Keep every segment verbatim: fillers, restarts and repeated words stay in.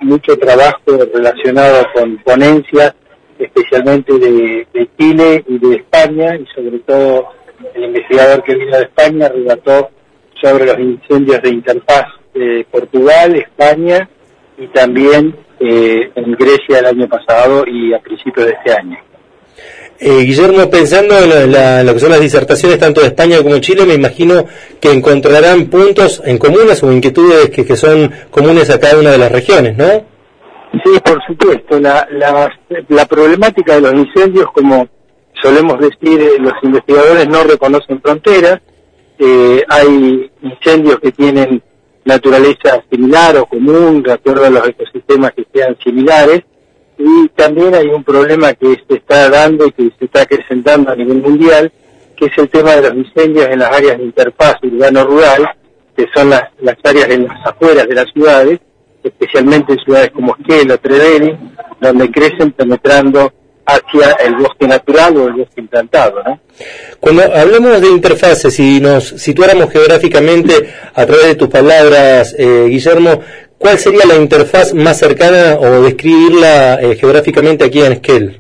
mucho trabajo relacionado con ponencias, especialmente de, de Chile y de España, y sobre todo el investigador que vino de España relató sobre los incendios de Interfaz de Portugal, España y también eh, en Grecia el año pasado y a principios de este año. Eh, Guillermo, pensando en, la, la, en lo que son las disertaciones tanto de España como Chile, me imagino que encontrarán puntos en comunes o inquietudes que, que son comunes a cada una de las regiones, ¿no? Sí, por supuesto. La, la, la problemática de los incendios, como solemos decir, eh, los investigadores no reconocen fronteras. Eh, hay incendios que tienen naturaleza similar o común, de acuerdo a los ecosistemas que sean similares. Y también hay un problema que se está dando y que se está acrecentando a nivel mundial, que es el tema de los incendios en las áreas de interfaz urbano-rural, que son las, las áreas en las afueras de las ciudades, especialmente en ciudades como Esquel o Treveri, donde crecen penetrando hacia el bosque natural o el bosque implantado, ¿no? Cuando hablamos de interfaces y nos situáramos geográficamente a través de tus palabras, eh, Guillermo, ¿cuál sería la interfaz más cercana o describirla eh, geográficamente aquí en Esquel?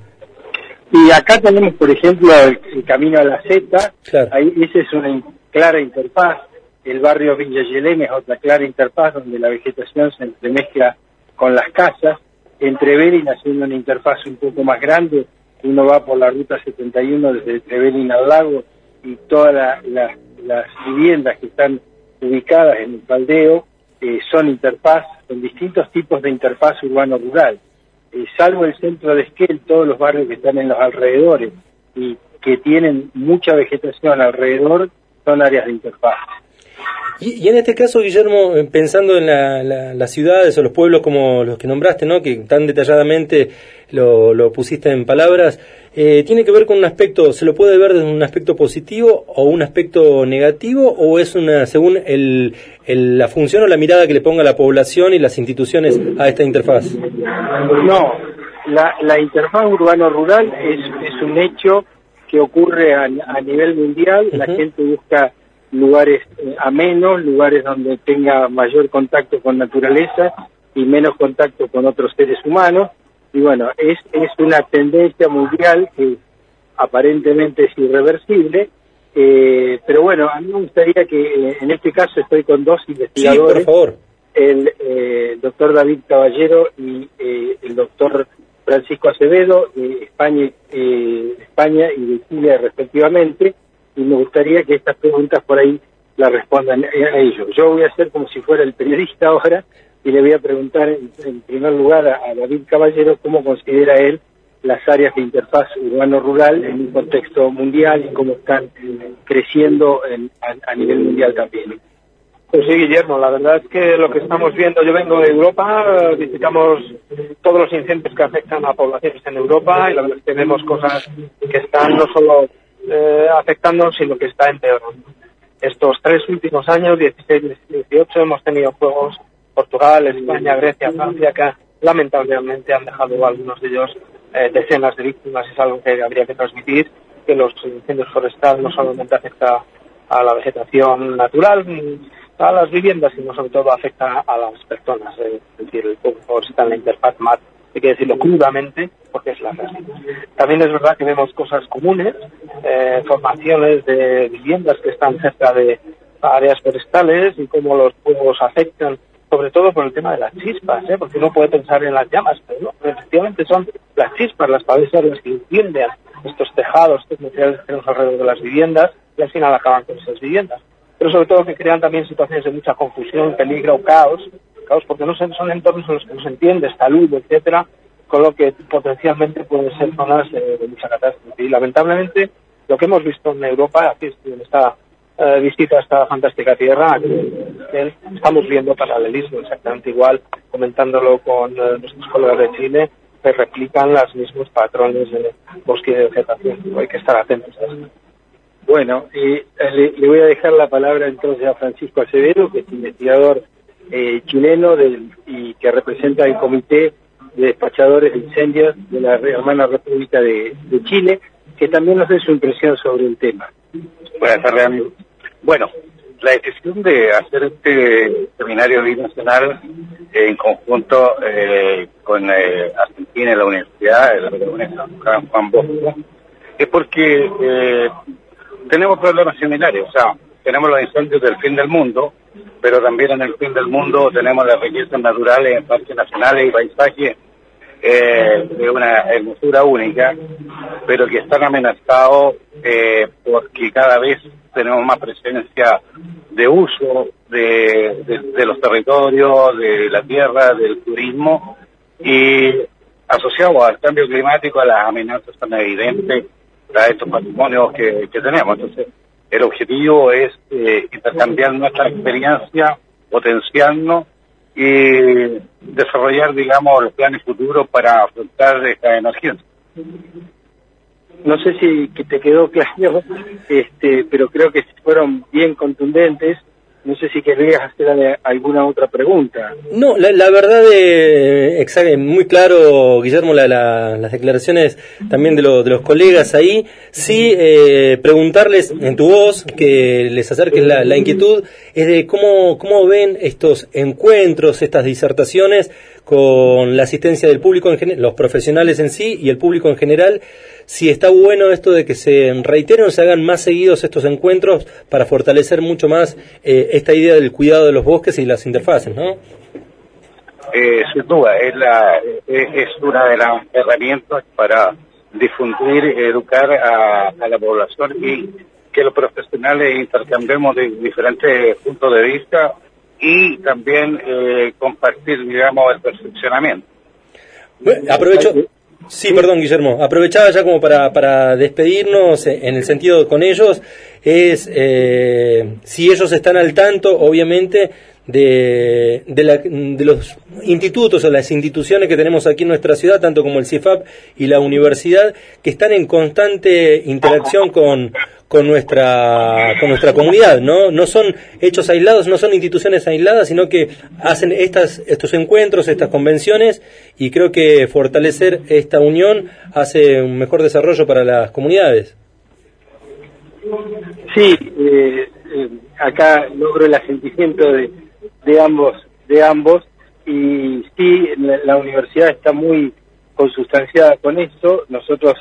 Y acá tenemos, por ejemplo, el, el camino a la Zeta, claro. Ahí esa es una in, clara interfaz. El barrio Villa Yelén es otra clara interfaz donde la vegetación se entremezcla con las casas. En Trevelin, haciendo una interfaz un poco más grande, uno va por la ruta setenta y uno desde Trevelin al lago y todas la, la, las viviendas que están ubicadas en el faldeo eh, son interfaz, con distintos tipos de interfaz urbano-rural. Eh, salvo el centro de Esquel, todos los barrios que están en los alrededores y que tienen mucha vegetación alrededor son áreas de interfaz. Y, y en este caso, Guillermo, pensando en la, la, las ciudades o los pueblos como los que nombraste, ¿no?, que tan detalladamente lo, lo pusiste en palabras, eh, ¿tiene que ver con un aspecto, se lo puede ver desde un aspecto positivo o un aspecto negativo, o es una según el, el, la función o la mirada que le ponga la población y las instituciones a esta interfaz? No, la, la interfaz urbano-rural es, es un hecho que ocurre a, a nivel mundial. Uh-huh. La gente busca lugares eh, amenos, lugares donde tenga mayor contacto con naturaleza y menos contacto con otros seres humanos. Y bueno, es, es una tendencia mundial que aparentemente es irreversible, eh, pero bueno, a mí me gustaría que eh, en este caso estoy con dos investigadores, sí, por favor. el eh, doctor David Caballero y eh, el doctor Francisco Acevedo, de España, eh, España y de Chile respectivamente, y me gustaría que estas preguntas por ahí las respondan a ellos. Yo voy a hacer como si fuera el periodista ahora y le voy a preguntar en, en primer lugar a, a David Caballero cómo considera él las áreas de interfaz urbano-rural en un contexto mundial y cómo están creciendo en, a, a nivel mundial también. Pues sí, Guillermo, la verdad es que lo que estamos viendo, yo vengo de Europa, visitamos todos los incendios que afectan a poblaciones en Europa y la verdad es que vemos cosas que están no solo eh, afectando, sino que está empeorando. Estos tres últimos años, dieciséis y dieciocho, hemos tenido fuegos Portugal, España, Grecia, Francia, que lamentablemente han dejado algunos de ellos eh, decenas de víctimas. Es algo que habría que transmitir, que los incendios forestales no solamente afectan a la vegetación natural, a las viviendas, sino sobre todo afecta a las personas. Es decir, el fuego forestal en la interfaz más, hay que decirlo crudamente, porque es la realidad. También es verdad que vemos cosas comunes, eh, formaciones de viviendas que están cerca de áreas forestales y cómo los fuegos afectan, sobre todo por el tema de las chispas, ¿eh? Porque uno puede pensar en las llamas, pero no, efectivamente son las chispas, las pavesas las que incendian estos tejados, estos materiales que tenemos alrededor de las viviendas y al final acaban con esas viviendas. Pero sobre todo que crean también situaciones de mucha confusión, peligro, caos, caos porque no son entornos en los que no se entiende, salud, etcétera, con lo que potencialmente pueden ser zonas de, de mucha catástrofe. Y lamentablemente lo que hemos visto en Europa, aquí en esta eh, visita a esta fantástica tierra, que, que estamos viendo paralelismo exactamente igual, comentándolo con eh, nuestros colegas de Chile, que replican los mismos patrones de bosque y de vegetación. Hay que estar atentos a esto. Bueno, eh, le, le voy a dejar la palabra entonces a Francisco Acevedo, que es investigador eh, chileno del, y que representa el Comité de Despachadores de Incendios de la hermana República de, de Chile, que también nos dé su impresión sobre el tema. Buenas tardes, amigos. Bueno, la decisión de hacer este seminario binacional eh, en conjunto eh, con eh, Argentina y la Universidad, la Universidad Juan Bosco, es porque eh, tenemos problemas similares. O sea, tenemos los incendios del fin del mundo, pero también en el fin del mundo tenemos las riquezas naturales en parques nacionales y paisajes eh, de una hermosura única, pero que están amenazados eh, porque cada vez tenemos más presencia de uso de, de, de los territorios, de la tierra, del turismo, y asociado al cambio climático, a las amenazas tan evidentes a estos patrimonios que, que tenemos. Entonces, el objetivo es eh, intercambiar nuestra experiencia, potenciarnos y desarrollar, digamos, los planes futuros para afrontar esta emergencia. No sé si que te quedó claro, este, pero creo que fueron bien contundentes. No sé si querrías hacer alguna otra pregunta. No, la, la verdad, eh, exacto, muy claro, Guillermo, la, la, las declaraciones también de, lo, de los colegas ahí. Sí, eh, preguntarles en tu voz, que les acerques la, la inquietud, es de cómo, cómo ven estos encuentros, estas disertaciones, con la asistencia del público, en general, los profesionales en sí y el público en general. Si está bueno esto de que se reiteren o se hagan más seguidos estos encuentros para fortalecer mucho más eh, esta idea del cuidado de los bosques y las interfaces, ¿no? Eh, sin duda, es, la, es, es una de las herramientas para difundir, educar a, a la población y que los profesionales intercambiemos de diferentes puntos de vista y también eh, compartir, digamos, el perfeccionamiento. Bueno, aprovecho... Sí, perdón, Guillermo. Aprovechaba ya como para, para despedirnos en el sentido con ellos, es eh, si ellos están al tanto, obviamente, de, de, la, de los institutos o las instituciones que tenemos aquí en nuestra ciudad, tanto como el C I F A P y la universidad, que están en constante interacción con, con nuestra con nuestra comunidad, ¿no? No son hechos aislados, no son instituciones aisladas, sino que hacen estas estos encuentros, estas convenciones, y creo que fortalecer esta unión hace un mejor desarrollo para las comunidades. Sí, eh, eh, acá logro el asentimiento de, de ambos, de ambos, y sí, la, la universidad está muy consustanciada con esto. Nosotros,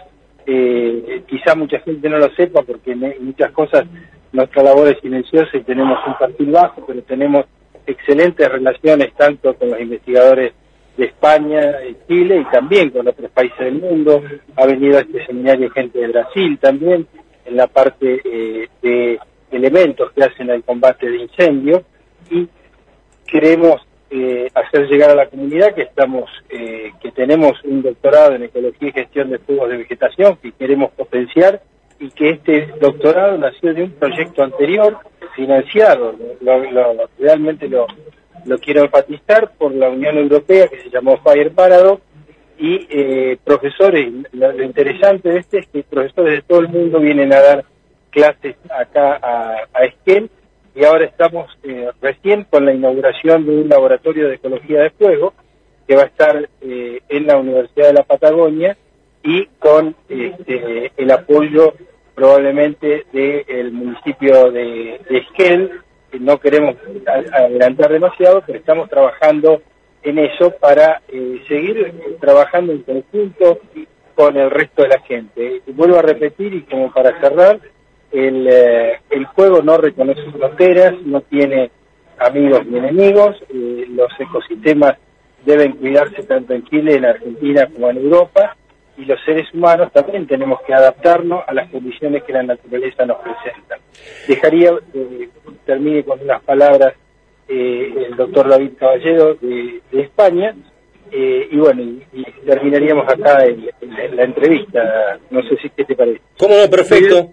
eh, quizá mucha gente no lo sepa, porque en muchas cosas nuestra labor es silenciosa y tenemos un perfil bajo, pero tenemos excelentes relaciones tanto con los investigadores de España, de Chile y también con otros países del mundo. Ha venido a este seminario gente de Brasil también, en la parte eh, de elementos que hacen al combate de incendios, y queremos eh, hacer llegar a la comunidad que estamos eh, que tenemos un doctorado en ecología y gestión de fuegos de vegetación que queremos potenciar, y que este doctorado nació de un proyecto anterior financiado, lo, lo, realmente lo, lo quiero enfatizar, por la Unión Europea, que se llamó Fire Paradox, y eh, profesores. Lo, lo interesante de este es que profesores de todo el mundo vienen a dar clases acá a, a Esquel, y ahora estamos eh, recién con la inauguración de un laboratorio de ecología de fuego que va a estar eh, en la Universidad de la Patagonia, y con este, el apoyo probablemente del municipio de, de Esquel. No queremos adelantar demasiado, pero estamos trabajando en eso para eh, seguir trabajando en conjunto con el resto de la gente. Vuelvo a repetir, y como para cerrar, el, eh, el fuego no reconoce fronteras, no tiene amigos ni enemigos. Eh, los ecosistemas deben cuidarse tanto en Chile, en Argentina, como en Europa, y los seres humanos también tenemos que adaptarnos a las condiciones que la naturaleza nos presenta. Dejaría, eh, termine con unas palabras, eh, el doctor David Caballero de, de España, eh, y bueno, y, y terminaríamos acá el, el, la entrevista. No sé si qué te parece. ¿Cómo no? Perfecto.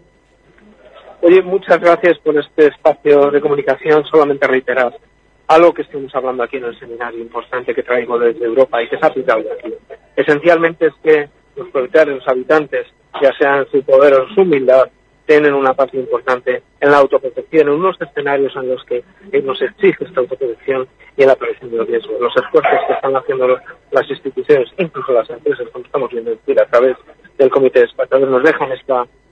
Oye, muchas gracias por este espacio de comunicación. Solamente reiterar algo que estuvimos hablando aquí en el seminario importante que traigo desde Europa y que se ha aplicado aquí. Esencialmente es que los propietarios, los habitantes, ya sean su poder o su humildad, tienen una parte importante en la autoprotección, en unos escenarios en los que nos exige esta autoprotección y en la prevención de los riesgos. Los esfuerzos que están haciendo los, las instituciones, incluso las empresas, como estamos viendo a través del Comité de Espectadores, nos dejan esta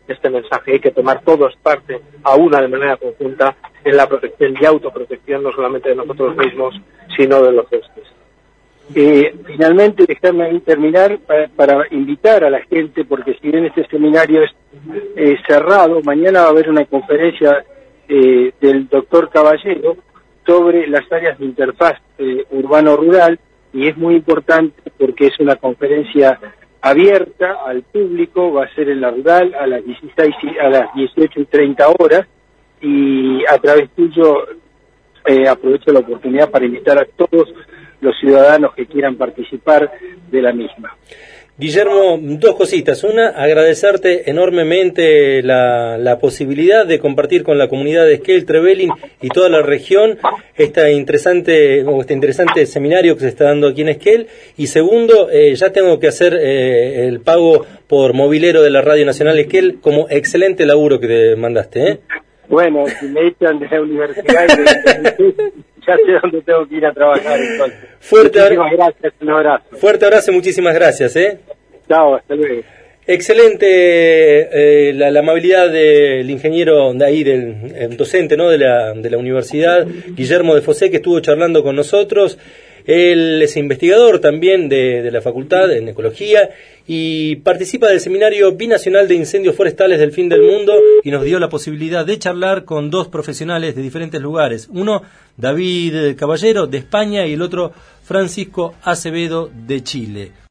este mensaje. Hay que tomar todos parte a una de manera conjunta en la protección y autoprotección, no solamente de nosotros mismos, sino de los demás. Eh, finalmente, déjame terminar para, para invitar a la gente, porque si bien este seminario es eh, cerrado, mañana va a haber una conferencia eh, del doctor Caballero sobre las áreas de interfaz eh, urbano-rural, y es muy importante porque es una conferencia abierta al público, va a ser en la rural a las dieciséis, a las dieciocho y treinta horas, y a través tuyo eh, aprovecho la oportunidad para invitar a todos los ciudadanos que quieran participar de la misma. Guillermo, dos cositas. Una, agradecerte enormemente la, la posibilidad de compartir con la comunidad de Esquel, Trevelin y toda la región esta interesante, este interesante seminario que se está dando aquí en Esquel. Y segundo, eh, ya tengo que hacer eh, el pago por mobilero de la Radio Nacional Esquel, como excelente laburo que te mandaste, ¿eh? Bueno, si me echan de la universidad, ya sé dónde tengo que ir a trabajar entonces. Fuerte muchísimas gracias, un abrazo. Fuerte abrazo, muchísimas gracias, ¿eh? Chao, hasta luego. Excelente eh, la, la amabilidad del ingeniero de ahí, del el docente, ¿no?, de la, de la universidad, Guillermo de Fossé, que estuvo charlando con nosotros. Él es investigador también de, de la facultad en ecología y participa del seminario binacional de incendios forestales del fin del mundo, y nos dio la posibilidad de charlar con dos profesionales de diferentes lugares. Uno, David Caballero de España, y el otro, Francisco Acevedo de Chile.